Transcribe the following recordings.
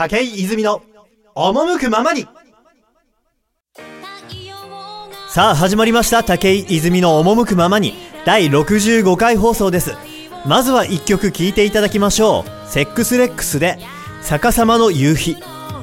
武井泉の赴くままに。さあ始まりました、武井泉の赴くままに第65回放送です。まずは一曲聴いていただきましょう。セックスレックスで逆さまの夕日。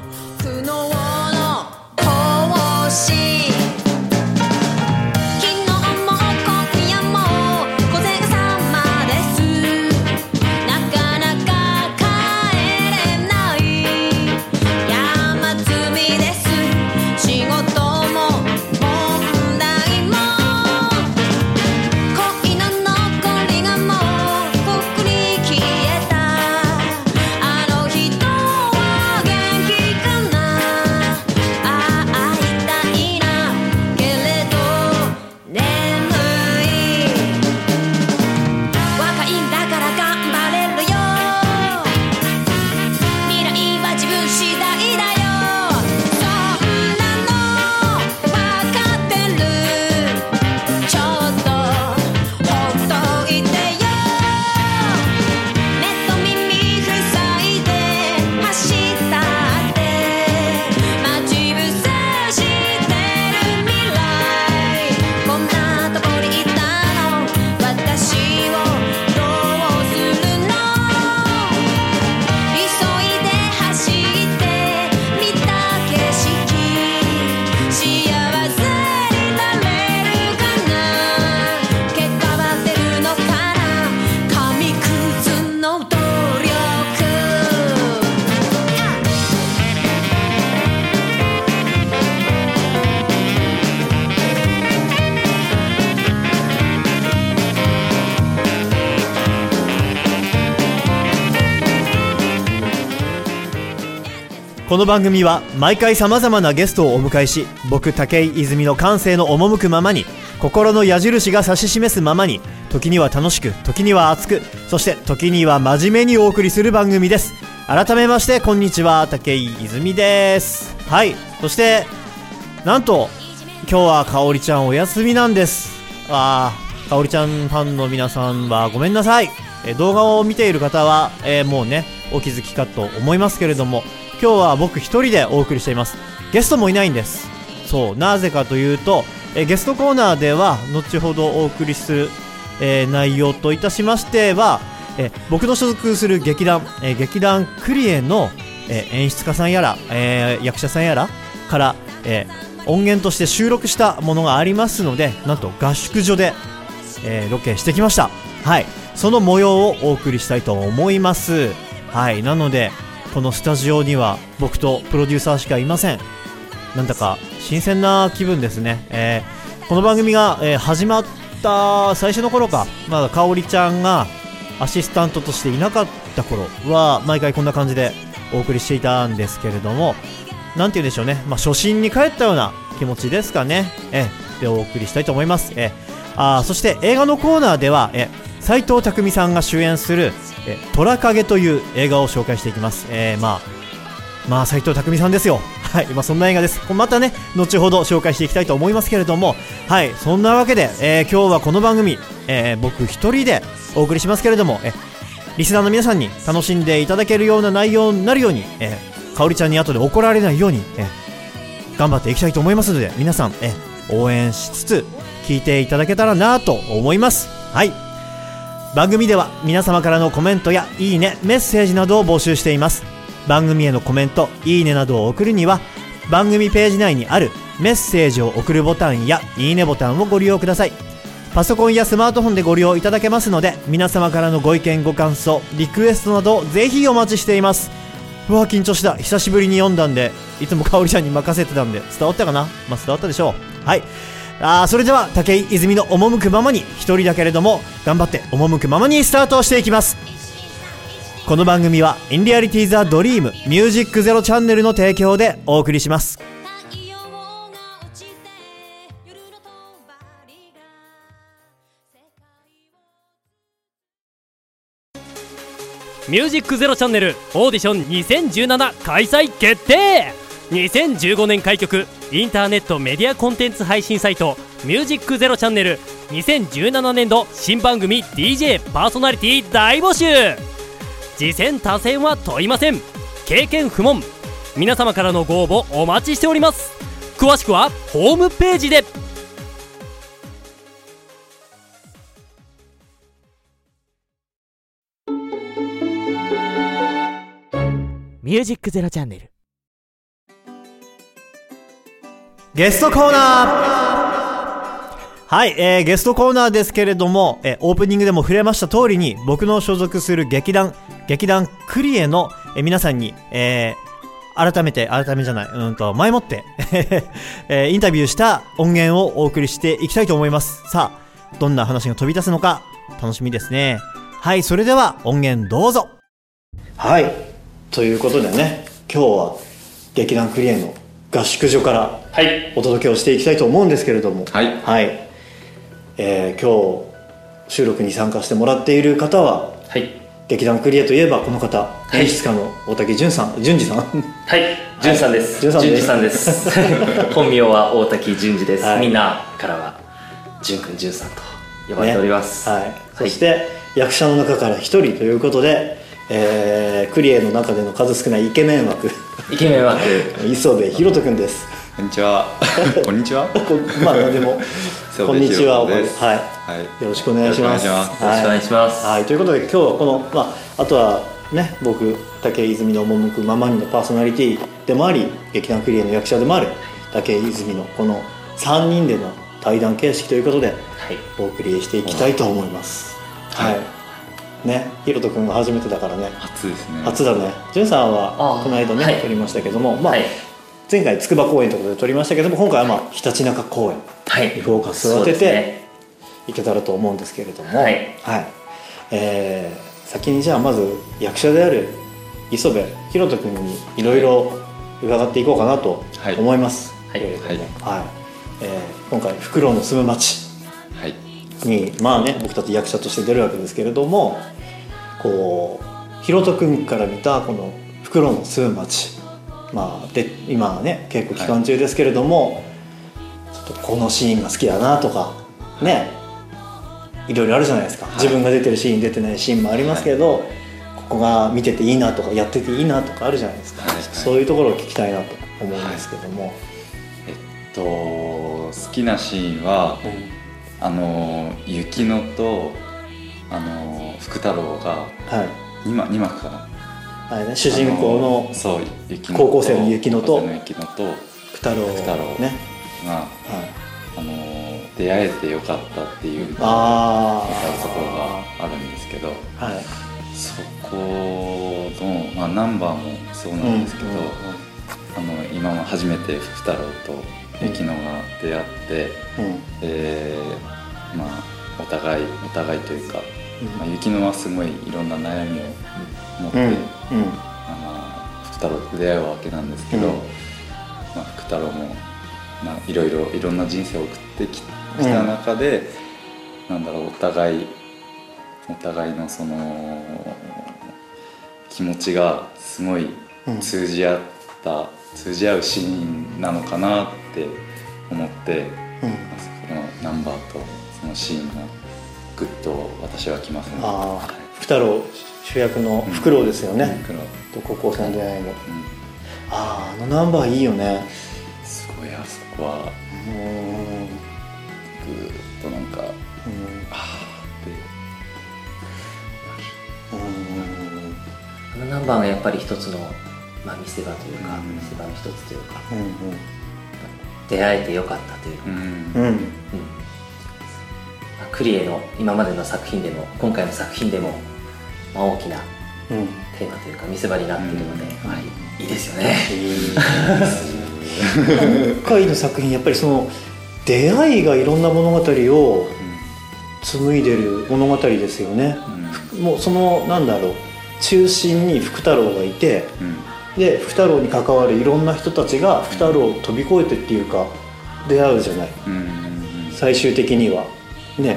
この番組は毎回様々なゲストをお迎えし、僕武井泉の感性の赴くままに、心の矢印が指し示すままに、時には楽しく、時には熱く、そして時には真面目にお送りする番組です。改めましてこんにちは、武井泉です。はい、そしてなんと今日はかおりちゃんお休みなんです。かおりちゃんファンの皆さんはごめんなさい。動画を見ている方は、もうねお気づきかと思いますけれども、今日は僕一人でお送りしています。ゲストもいないんです。そう、なぜかというと、ゲストコーナーでは後ほどお送りする、内容といたしましては、僕の所属する劇団クリエの、演出家さんやら、役者さんやらから、音源として収録したものがありますので、なんと合宿所で、ロケしてきました。はい、その模様をお送りしたいと思います。はい、なのでこのスタジオには僕とプロデューサーしかいません。なんだか新鮮な気分ですね。この番組が、始まった最初の頃か、まだかおりちゃんがアシスタントとしていなかった頃は毎回こんな感じでお送りしていたんですけれども、なんて言うんでしょうね、初心に帰ったような気持ちですかね。でお送りしたいと思います。そして映画のコーナーでは斎藤工さんが主演する虎影という映画を紹介していきます。斎藤工さんですよ。はい、そんな映画です。またね後ほど紹介していきたいと思いますけれども、はい、そんなわけで、今日はこの番組、僕一人でお送りしますけれども、リスナーの皆さんに楽しんでいただけるような内容になるように、かおりちゃんに後で怒られないように、頑張っていきたいと思いますので、皆さん、応援しつつ聞いていただけたらなと思います。はい、番組では皆様からのコメントやいいね、メッセージなどを募集しています。番組へのコメント、いいねなどを送るには番組ページ内にあるメッセージを送るボタンやいいねボタンをご利用ください。パソコンやスマートフォンでご利用いただけますので、皆様からのご意見ご感想、リクエストなどぜひお待ちしています。うわ緊張した。久しぶりに読んだんで、いつもかおりちゃんに任せてたんで伝わったかな。伝わったでしょう。はい、それでは武井泉の赴くままに、一人だけれども頑張って赴くままにスタートしていきます。この番組はインリアリティザドリームミュージックゼロチャンネルの提供でお送りします。 ミュージックゼロチャンネルオーディション2017開催決定。2015年開局インターネットメディアコンテンツ配信サイトミュージックゼロチャンネル、2017年度新番組 DJ パーソナリティ大募集。次戦他戦は問いません。 経験不問。皆様からのご応募お待ちしております。詳しくはホームページで。 ミュージックゼロチャンネルゲストコーナー。はい、ゲストコーナーですけれども、オープニングでも触れました通りに、僕の所属する劇団クリエの、皆さんに、前もって、インタビューした音源をお送りしていきたいと思います。さあ、どんな話が飛び出すのか楽しみですね。はい、それでは音源どうぞ。はい、ということでね、今日は劇団クリエの合宿所からお届けをしていきたいと思うんですけれども、 はい、 はい、今日収録に参加してもらっている方は、 はい、 劇団クリエといえばこの方、演出家の大竹淳さん、淳二さん、 はい、淳さんです。淳二さんです。本名は大竹淳二です。みんなからは淳くん、淳さんと呼ばれております。 はい。そして役者の中から一人ということで、クリエの中での数少ないイケメン枠、磯部裕人くんです。 こんにちは。こんにちは。 まあ何でもこんにちは。はい。よろしくお願いします。 よろしくお願いします。 はい。ということで今日はこのあとはね、僕武井泉の赴くままにのパーソナリティでもあり、劇団クリエの役者でもある武井泉のこの3人での対談形式ということでお送りしていきたいと思います。はい。ね、ひろとくんが初めてだからね。 初ですね。 初だね。じゅんさんはこの間ね、撮りましたけども、前回筑波公演ということで撮りましたけども、今回はひたちなか公演にフォーカスを当てていけたらと思うんですけれども、先にじゃあまず役者である磯部裕人くんにいろいろ伺っていこうかなと思います。今回フクロウの住む町に僕たち役者として出るわけですけれども、こう裕人くんから見たこのフクロウの住む町、で今はね稽古期間中ですけれども、ちょっとこのシーンが好きだなとかね、いろいろあるじゃないですか。自分が出てるシーン出てないシーンもありますけど、ここが見てていいなとかやってていいなとかあるじゃないですか。そういうところを聞きたいなと思うんですけども、 好きなシーンは、雪乃と福太郎が2幕かな、 主人公の高校生の雪乃と福太郎ねが出会えてよかったっていうところがあるんですけど、そこのナンバーもそうなんですけど、今も初めて福太郎と雪乃が出会って、お互いというか、雪乃はすごいいろんな悩みを持って、福太郎と出会うわけなんですけど、福太郎もいろんな人生を送ってきた中で、お互いのその気持ちがすごい通じ合うシーンなのかなって思って、そのナンバーとそのシーンがグッと私はきますね。 福太郎主役のフクロウですよね、と高校生の出会いの、あのナンバーいいよね。 すごい、あそこはグーッとなんかあのナンバーがやっぱり一つの、見せ場というか、見せ場の一つというか、出会えてよかったというか、クリエの今までの作品でも今回の作品でも、大きなテーマというか見せ場になっているので、いいですよね。 今回の作品やっぱりその出会いがいろんな物語を紡いでる物語ですよね。もうその中心に福太郎がいて、で福太郎に関わるいろんな人たちが福太郎を飛び越えてっていうか出会うじゃない、最終的にはね、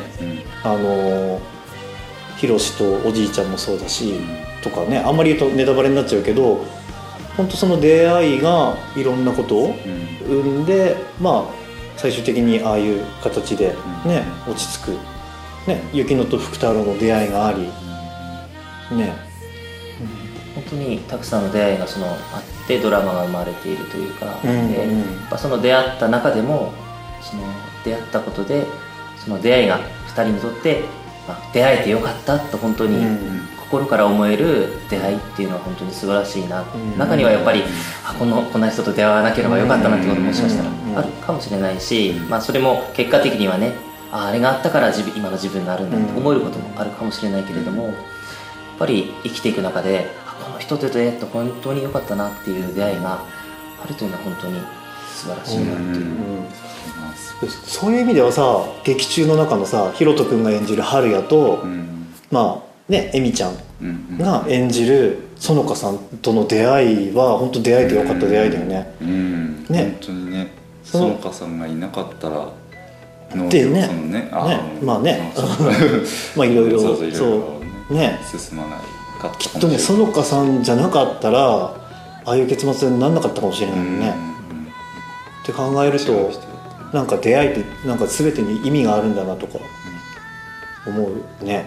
ヒロシとおじいちゃんもそうだし、とかね、あんまり言うとネタバレになっちゃうけど、本当その出会いがいろんなことを生んで、最終的にああいう形でね、落ち着く、ね、雪乃と福太郎の出会いがありね、 本当当にたくさんの出会いがあってドラマが生まれているというか、でその出会った中でも出会ったことでその出会いが2人にとって、出会えてよかったと本当に心から思える出会いっていうのは本当に素晴らしいな、中にはやっぱりこんな人と出会わなければよかったなってことももしかしたらあるかもしれないし、それも結果的にはねあれがあったから今の自分があるんだって思えることもあるかもしれないけれども、やっぱり生きていく中でこの人と出会って本当に良かったなっていう出会いがあるというのは本当に素晴らしいなっていう、 そういう意味ではさ、劇中の中のさひろとくんが演じる春也と、エミちゃんが演じる園香さんとの出会いは本当出会えてよかった出会いだよね。 本当にね、園香さんがいなかったらでね、いろいろそうね進まないかったきっとね、園香さんじゃなかったらああいう結末にならなかったかもしれないよね、って考えるとなんか出会いってなんか全てに意味があるんだなとか思うね。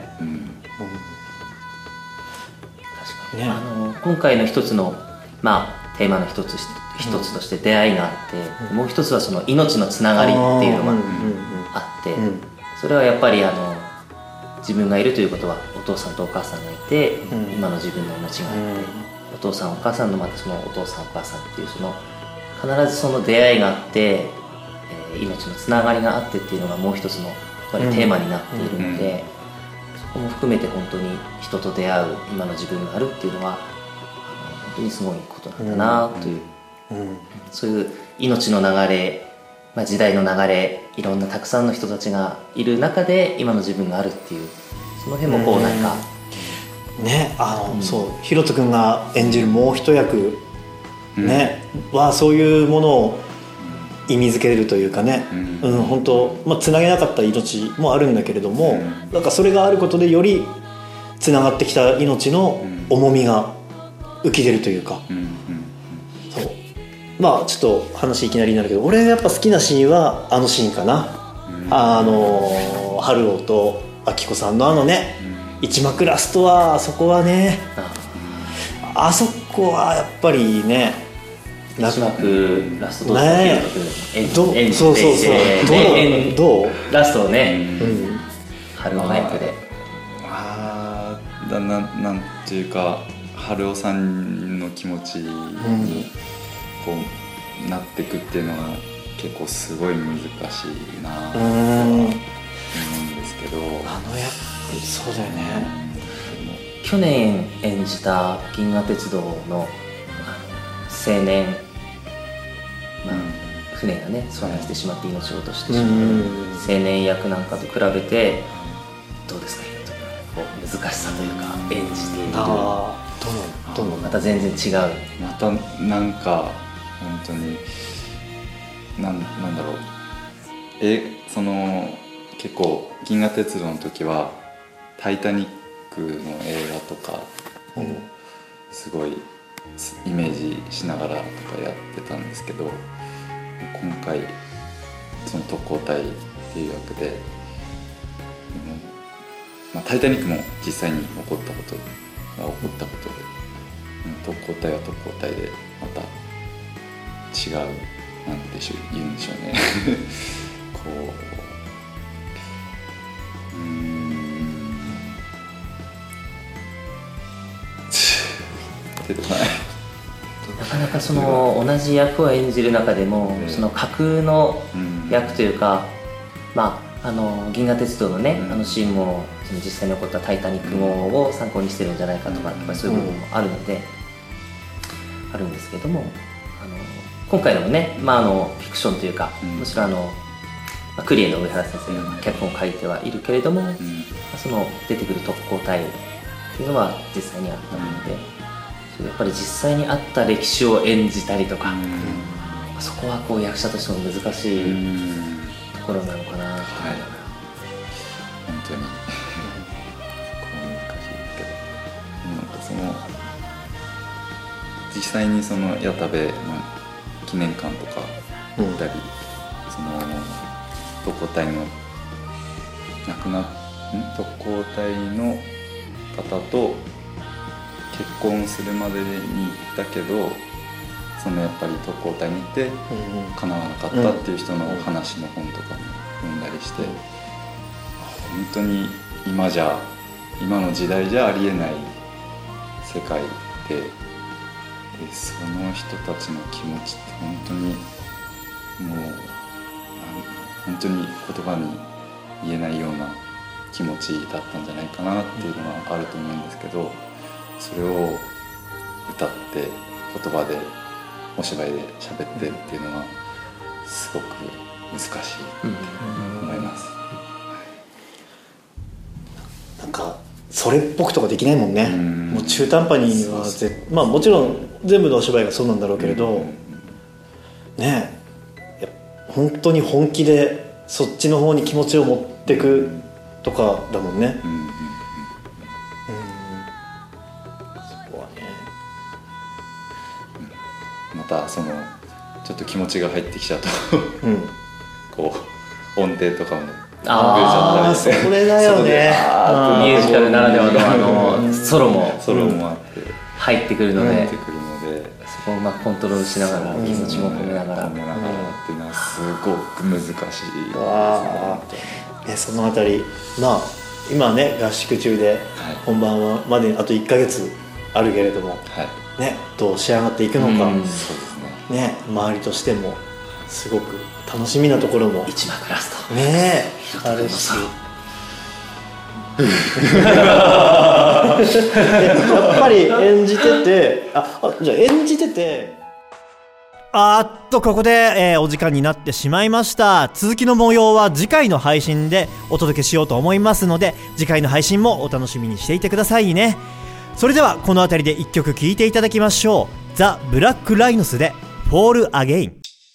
確かにね、今回の一つのテーマの一つとして出会いがあって、もう一つはその命のつながりっていうのがあって、それはやっぱり自分がいるということはお父さんとお母さんがいて、今の自分の命があって、お父さんお母さんのまたそのお父さんお母さんっていう必ずその出会いがあって、命のつながりがあってっていうのがもう一つのやっぱりテーマになっているので、そこも含めて本当に人と出会う今の自分があるっていうのは本当にすごいことなんだなという、そういう命の流れ、時代の流れ、いろんなたくさんの人たちがいる中で今の自分があるっていう、その辺もこうなんかね、そうひろとくんが演じるもう一役ね、はそういうものを意味づけれるというかね、本当つなげなかった命もあるんだけれども、なんかそれがあることでよりつながってきた命の重みが浮き出るというか、そうちょっと話いきなりになるけど、俺がやっぱ好きなシーンはあのシーンかな、春男と明子さんの一幕ラストは、あそこはね、あそこはやっぱりね、 一幕ラストどうどうラストをね、春男の役でなんていうか、春男さんの気持ちにこうなっていくっていうのは結構すごい難しいなと思うんですけど、 そうだよね。 去年演じた銀河鉄道の青年、船がね遭難してしまって命を落としてしまう青年役なんかと比べてどうですか、難しさというか演じているどのまた全然違う、 またなんか本当になんだろう、結構銀河鉄道の時はタイタニックの映画とかをすごいイメージしながらとかやってたんですけど、今回その特攻隊っていう役で、タイタニックも実際に起こったことで、特攻隊は特攻隊でまた違う、なんでしょう、言うんでしょうねこう出てこないなかなかその同じ役を演じる中でも、その架空の役というか、銀河鉄道のね、あのシーンもその実際に起こったタイタニック号を参考にしてるんじゃないかとか、やっぱりそういう部分もあるので、あるんですけども、今回のもね、フィクションというか、むしろクリエの上原先生が脚本を書いてはいるけれども、その出てくる特攻隊っていうのは実際にあったので、やっぱり実際にあった歴史を演じたりとか、そこはこう役者としても難しいところなのかなと、 本当に難しいけど、なんかその実際にその矢田部の記念館とか行ったり、その特攻隊の特攻隊の方と結婚するまでに行ったけどそのやっぱり特攻隊に行って叶わなかったっていう人の話の本とかも読んだりして、本当に今の時代じゃありえない世界で、その人たちの気持ちって本当にもう本当に言葉に言えないような気持ちだったんじゃないかなっていうのはあると思うんですけど、それを歌って言葉でお芝居で喋ってっていうのはすごく難しいと思います。 なんかそれっぽくとかできないもんね。もう中途半端にはまあもちろん全部のお芝居がそうなんだろうけれど、ねえ本当に本気でそっちの方に気持ちを持ってくとかだもんね。そこはね。 またそのちょっと気持ちが入ってきちゃうとこう音程とかもそれだよね。 ミュージカルならではのソロもあって入ってくるので、そこをうまくコントロールしながら気持ちも込めながらっていうのはすごく難しいですね。 そのあたりまあ今ね合宿中で本番まであと1ヶ月あるけれども、ね、どう仕上がっていくのか、ね、周りとしてもすごく楽しみなところも一幕ラストねあるしやっぱり演じててじゃあ演じててここで、お時間になってしまいました。続きの模様は次回の配信でお届けしようと思いますので、次回の配信もお楽しみにしていてくださいね。それではこの辺りで1曲聴いていただきましょう。ザ・ブラック・ライノスで Fall Again。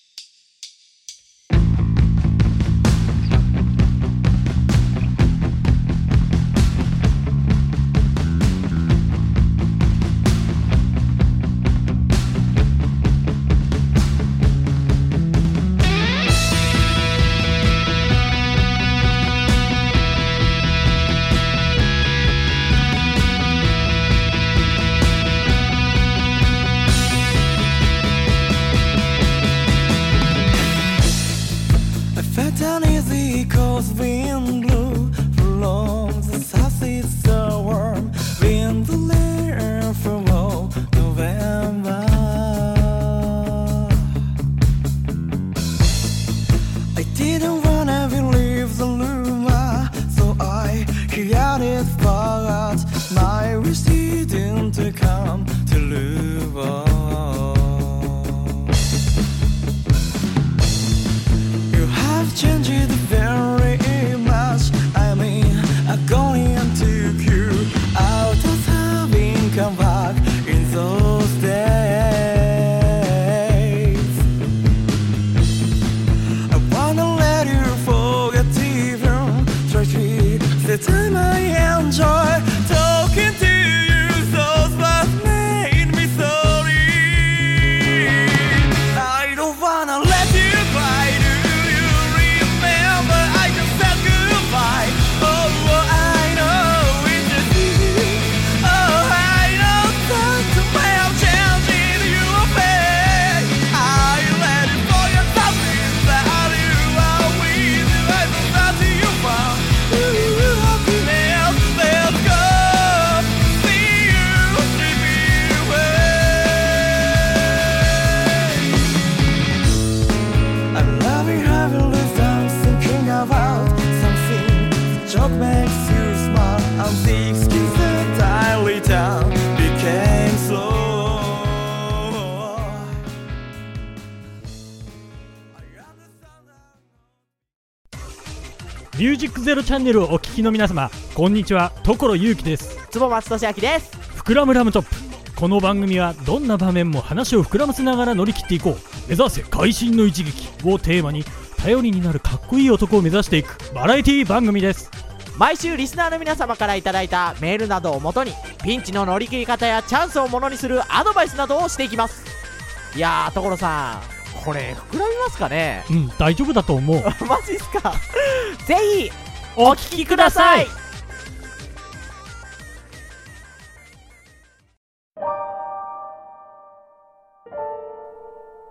ミュージックゼロチャンネルをお聞きの皆様、こんにちは。所祐樹です。 坪松俊明です。 膨らむラムトップ。この番組はどんな場面も話を膨らませながら乗り切っていこう、目指せ会心の一撃をテーマに、頼りになるかっこいい男を目指していくバラエティ番組です。 毎週リスナーの皆様からいただいたメールなどをもとに、ピンチの乗り切り方やチャンスをものにするアドバイスなどをしていきます。いやー、所さん、これ膨らみますかね。 大丈夫だと思う。 マジっすか。ぜひお聞きください。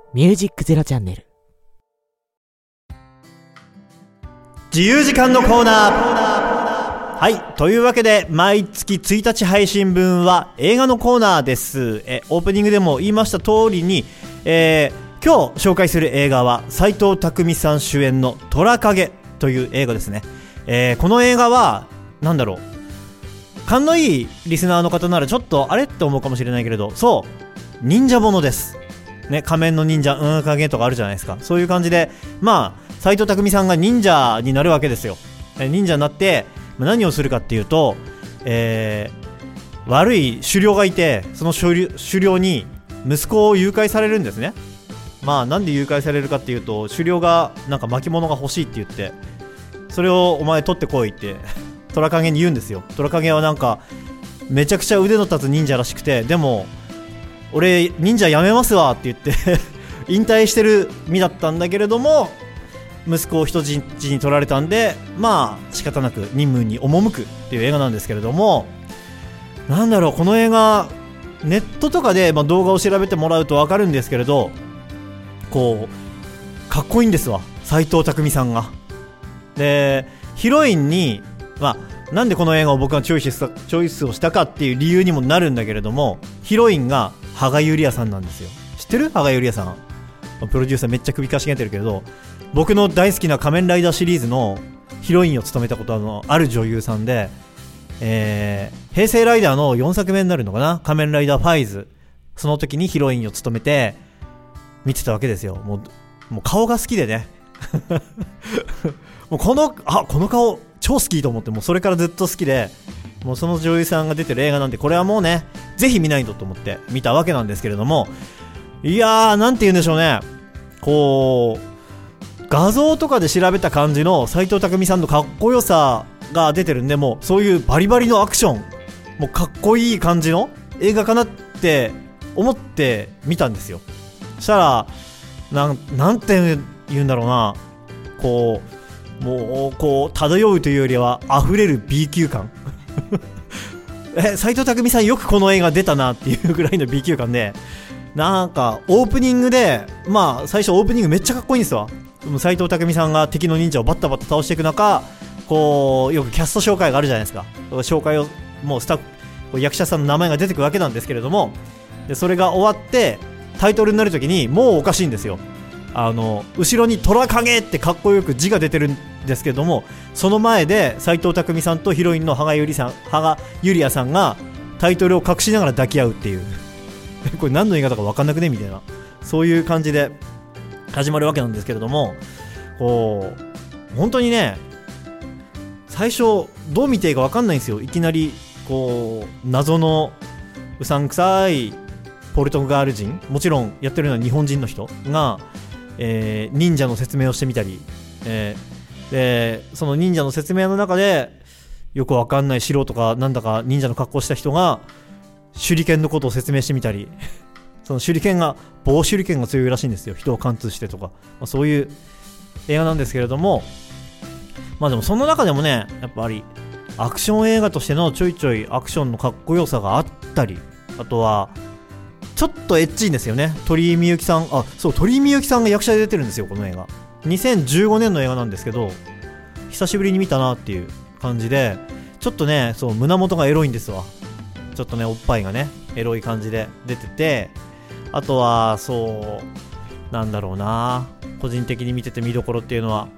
ミュージックゼロチャンネル。 自由時間のコーナー。はい、というわけで毎月1日配信分は映画のコーナーです。オープニングでも言いました通りに、今日紹介する映画は斎藤工さん主演の虎影という映画ですね。この映画はなんだろう、勘のいいリスナーの方ならちょっとあれって思うかもしれないけれど、そう忍者ものですね。仮面の忍者影とかあるじゃないですか。そういう感じで、まあ斎藤工さんが忍者になるわけですよ。忍者になって何をするかっていうと、悪い首領がいて、その首領に息子を誘拐されるんですね。まあなんで誘拐されるかっていうと、首領がなんか巻物が欲しいって言って、それをお前取ってこいって虎影に言うんですよ。虎影はなんかめちゃくちゃ腕の立つ忍者らしくて、でも俺忍者やめますわって言って引退してる身だったんだけれども、息子を人質に取られたんで、まあ仕方なく任務に赴くっていう映画なんですけれども、なんだろう、この映画ネットとかで、動画を調べてもらうと分かるんですけれど、こうかっこいいんですわ、斎藤工さんが。でヒロインに、なんでこの映画を僕がチョイスをしたかっていう理由にもなるんだけれども、ヒロインが羽賀ゆりあさんなんですよ。知ってる？羽賀ゆりあさん。プロデューサーめっちゃ首かしげてるけど、僕の大好きな仮面ライダーシリーズのヒロインを務めたことのある女優さんで、平成ライダーの4作目になるのかな、仮面ライダーファイズ、その時にヒロインを務めて見てたわけですよ。もう顔が好きでねもうこの顔超好きと思って、もうそれからずっと好きで、もうその女優さんが出てる映画なんで、これはもうねぜひ見ないとと思って見たわけなんですけれども、いやーなんて言うんでしょうね、こう画像とかで調べた感じの斎藤工さんのかっこよさが出てるんで、もうそういうバリバリのアクション、もうかっこいい感じの映画かなって思って見たんですよ。そしたらなんて言うんだろうな、こうもうこう漂うというよりは溢れる B 級感斎藤工さんよくこの映画出たなっていうぐらいの B 級感で、なんかオープニングで、最初オープニングめっちゃかっこいいんですわ。斎藤工さんが敵の忍者をバッタバッタ倒していく中、こうよくキャスト紹介があるじゃないですか。紹介をもうスタッフ役者さんの名前が出てくるわけなんですけれども、でそれが終わってタイトルになるときにもうおかしいんですよ。後ろに虎影ってかっこよく字が出てるんですけども、その前で斎藤工さんとヒロインの羽賀ゆりあさんがタイトルを隠しながら抱き合うっていうこれ何の映画だか分かんなくねみたいな、そういう感じで始まるわけなんですけれども、こう本当にね最初どう見ていいか分かんないんですよ。いきなりこう謎のうさんくさいポルトガル人、もちろんやってるのは日本人の人が、忍者の説明をしてみたり、でその忍者の説明の中でよくわかんない素人かなんだか忍者の格好した人が手裏剣のことを説明してみたりその手裏剣が棒手裏剣が強いらしいんですよ、人を貫通してとか、そういう映画なんですけれども、でもその中でもねやっぱりアクション映画としてのちょいちょいアクションのかっこよさがあったり、あとはちょっとエッチいんですよね。鳥居みゆきさん、鳥居みゆきさんが役者で出てるんですよ、この映画。2015年の映画なんですけど、久しぶりに見たなっていう感じで、ちょっとね胸元がエロいんですわ。ちょっとねおっぱいがねエロい感じで出てて、あとはなんだろうな、個人的に見てて見どころっていうのは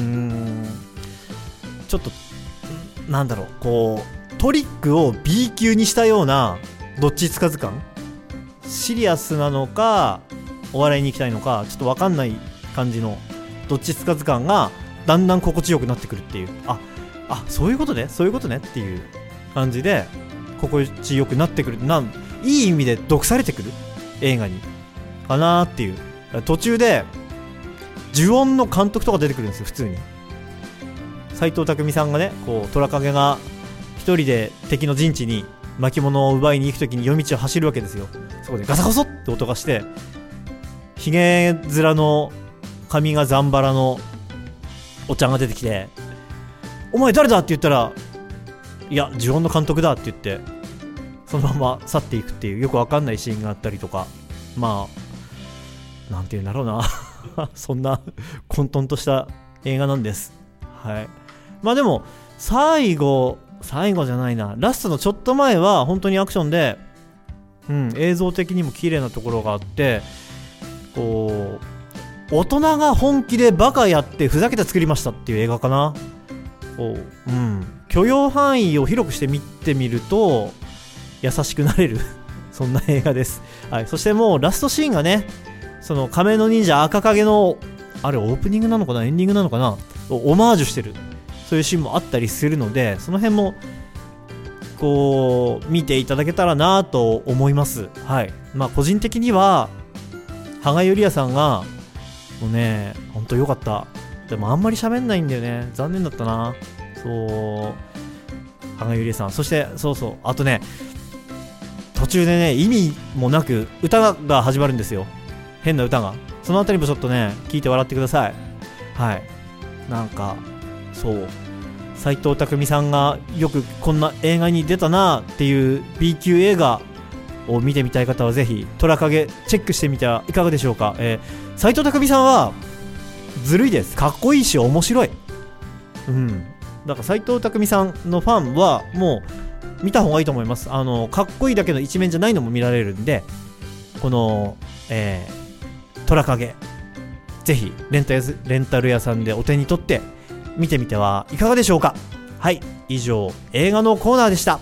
ちょっとなんだろう、こうトリックを B 級にしたようなどっちつかず感、シリアスなのかお笑いに行きたいのかちょっと分かんない感じのどっちつかず感がだんだん心地よくなってくるっていう、そういうことねっていう感じで心地よくなってくる、いい意味で毒されてくる映画にかなっていう。途中で呪音の監督とか出てくるんですよ、普通に。斎藤工さんがね、こう虎影が一人で敵の陣地に巻物を奪いに行くときに夜道を走るわけですよ。そこでガサゴソって音がして、ひげ面の髪がザンバラのおっちゃんが出てきて、お前誰だって言ったら、いや呪音の監督だって言ってそのまま去っていくっていうよくわかんないシーンがあったりとか、 なんていうんだろうなそんな混沌とした映画なんです。はい。まあでも最後じゃないな、ラストのちょっと前は本当にアクションで、映像的にも綺麗なところがあって、こう大人が本気でバカやってふざけて作りましたっていう映画かな。こう、許容範囲を広くして見てみると優しくなれるそんな映画です。はい。そしてもうラストシーンがね、その仮面の忍者赤影のあれオープニングなのかなエンディングなのかなオマージュしてる、そういうシーンもあったりするので、その辺もこう見ていただけたらなと思います。はい。まあ個人的には羽賀ゆりやさんがもうねほんと良かった。でもあんまり喋んないんだよね、残念だったな。そう羽賀ゆりやさん、そしてそうあとね、途中でね意味もなく歌が始まるんですよ、変な歌が。そのあたりもちょっとね聞いて笑ってください。はい。なんかそう斎藤工さんがよくこんな映画に出たなっていう B 級映画を見てみたい方はぜひ虎影チェックしてみてはいかがでしょうか。斎藤工さんはずるいです、かっこいいし面白い。だから斎藤工さんのファンはもう見た方がいいと思います。かっこいいだけの一面じゃないのも見られるんで、この、虎影ぜひレンタル屋さんでお手に取って見てみてはいかがでしょうか。はい、以上映画のコーナーでした。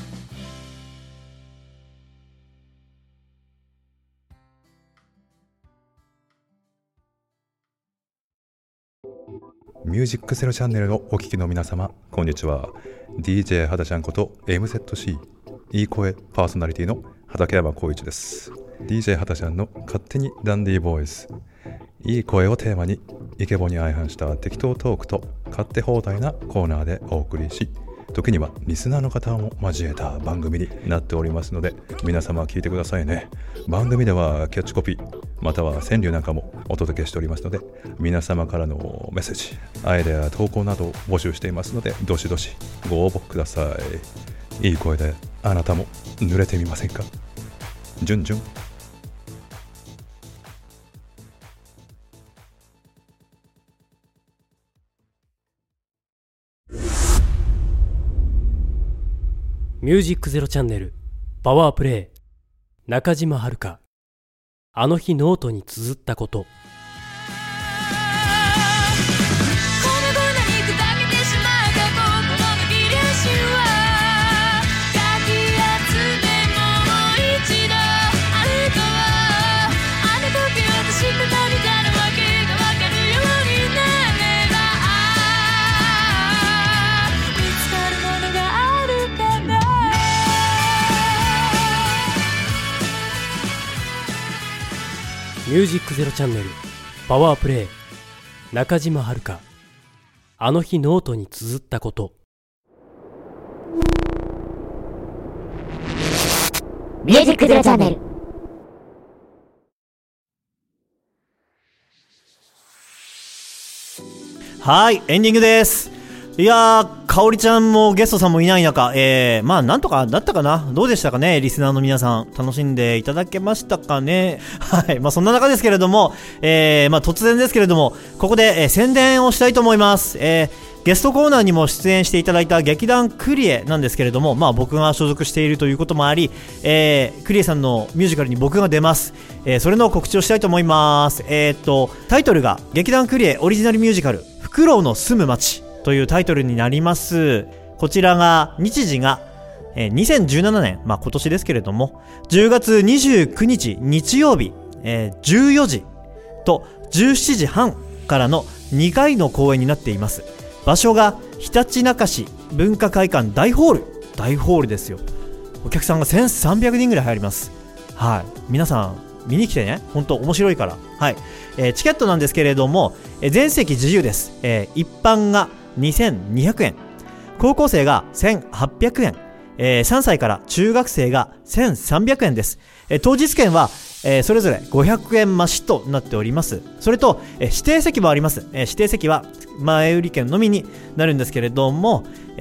ミュージックゼロチャンネルのお聞きの皆様、こんにちは。 DJ はだちゃんこと MZC いい声パーソナリティの畠山浩一です。 DJ はだちゃんの勝手にダンディーボーイズ、いい声をテーマにイケボに相反した適当トークと勝手放題なコーナーでお送りし、時にはリスナーの方も交えた番組になっておりますので、皆様聞いてくださいね。番組ではキャッチコピーまたは川柳なんかもお届けしておりますので、皆様からのメッセージ、アイデア投稿などを募集していますので、どしどしご応募ください。いい声であなたも濡れてみませんか。じゅんじゅん。 ミュージックゼロチャンネルパワープレイ、中島遥、あの日ノートに綴ったこと。ミュージックゼロチャンネルパワープレイ、中島遥、あの日ノートに綴ったこと。 ミュージックゼロチャンネル。 はい、エンディングです。いやー、かおりちゃんもゲストさんもいない中、まあなんとかだったかな、どうでしたかね、リスナーの皆さん楽しんでいただけましたかね。はい、まあそんな中ですけれども、まあ突然ですけれどもここで、宣伝をしたいと思います。ゲストコーナーにも出演していただいた劇団クリエなんですけれども、まあ僕が所属しているということもあり、クリエさんのミュージカルに僕が出ます。それの告知をしたいと思います。タイトルが劇団クリエオリジナルミュージカルフクロウの住む街というタイトルになります。こちらが日時が、2017年、まあ今年ですけれども10月29日日曜日、14時と17時半からの2回の公演になっています。場所がひたちなか市文化会館大ホールですよ。お客さんが1300人ぐらい入ります。はい、皆さん見に来てね、本当面白いから。はい、チケットなんですけれども、全席自由です。一般が2200円、高校生が1800円、3歳から中学生が1300円です。当日券は、それぞれ500円増しとなっております。それと、指定席もあります。指定席は前売り券のみになるんですけれども、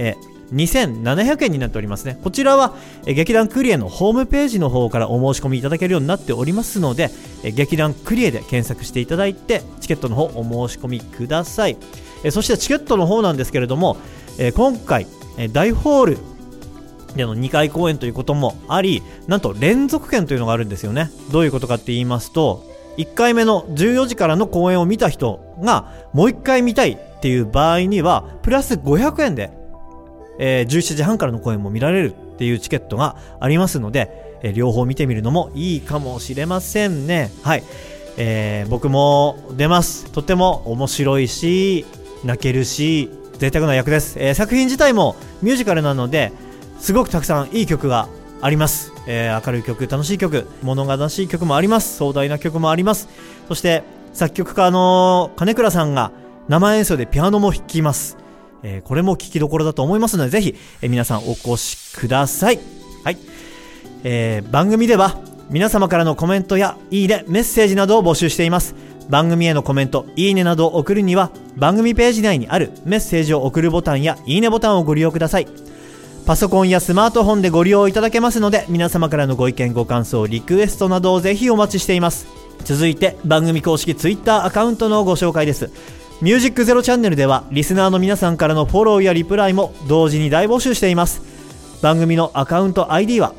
2700円になっておりますね。こちらは劇団クリエのホームページの方からお申し込みいただけるようになっておりますので、劇団クリエで検索していただいてチケットの方お申し込みください。そしてチケットの方なんですけれども、今回大ホールでの2回公演ということもあり、なんと連続券というのがあるんですよね。どういうことかって言いますと、1回目の14時からの公演を見た人がもう1回見たいっていう場合にはプラス500円で、17時半からの公演も見られるっていうチケットがありますので、両方見てみるのもいいかもしれませんね。はい、僕も出ます。とっても面白いし泣けるし贅沢な役です。作品自体もミュージカルなのですごくたくさんいい曲があります。明るい曲、楽しい曲、物悲しい曲もあります。壮大な曲もあります。そして作曲家の金倉さんが生演奏でピアノも弾きます。これも聴きどころだと思いますので、ぜひ、皆さんお越しください。はい、番組では皆様からのコメントやいいね、メッセージなどを募集しています。番組へのコメント、いいねなどを送るには番組ページ内にあるメッセージを送るボタンやいいねボタンをご利用ください。パソコンやスマートフォンでご利用いただけますので、皆様からのご意見ご感想リクエストなどをぜひお待ちしています。続いて番組公式 Twitter アカウントのご紹介です。ミュージックゼロチャンネルではリスナーの皆さんからのフォローやリプライも同時に大募集しています。番組のアカウント ID は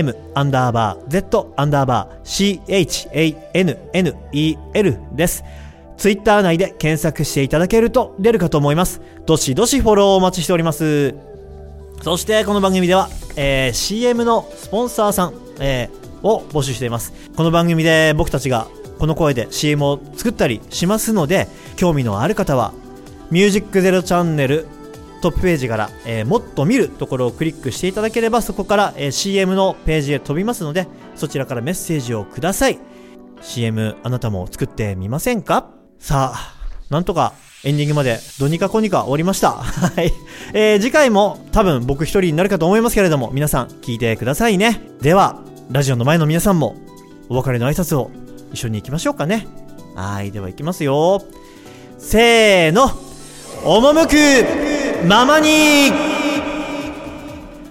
M_Z_CHANNEL です。ツイッター内で検索していただけると出るかと思います。どしどしフォローをお待ちしております。そしてこの番組では、CM のスポンサーさん、を募集しています。この番組で僕たちがこの声で CM を作ったりしますので、興味のある方はミュージックゼロチャンネルトップページから、もっと見るところをクリックしていただければ、そこから、CM のページへ飛びますので、そちらからメッセージをください。 CM あなたも作ってみませんか？さあ、なんとかエンディングまでどにかこにか終わりました。はい、次回も多分僕一人になるかと思いますけれども、皆さん聞いてくださいね。ではラジオの前の皆さんもお別れの挨拶を一緒に行きましょうかね。はい、では行きますよ。せーの、赴くままに。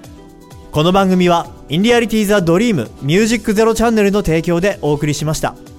この番組はインリアリティザドリームミュージックゼロチャンネルの提供でお送りしました。